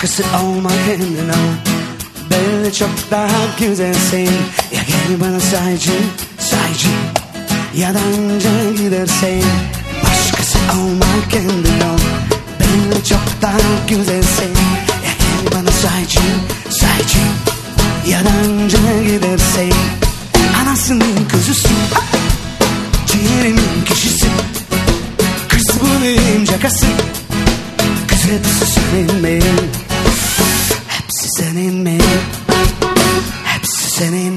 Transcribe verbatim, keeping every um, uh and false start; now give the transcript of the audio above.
Başkası olma kendine, belli çok daha güzelsin. Ya gel bana saycı, saycı, ya da önce gidersin. Başkası olma kendine, belli çok daha güzelsin. Ya gel bana saycı, saycı, ya da önce gidersin. Anasının kızısın, ciğerimin kişisi. Kız bu neyim cakası, kız hepsi senin mi? Hepsi senin mi? Hepsi senin